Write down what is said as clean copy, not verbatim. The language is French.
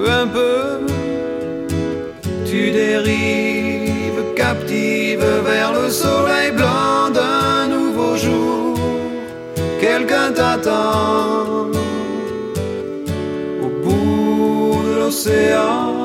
un peu. Tu dérives captive vers le soleil blanc d'un nouveau jour. Quelqu'un t'attend au bout de l'océan.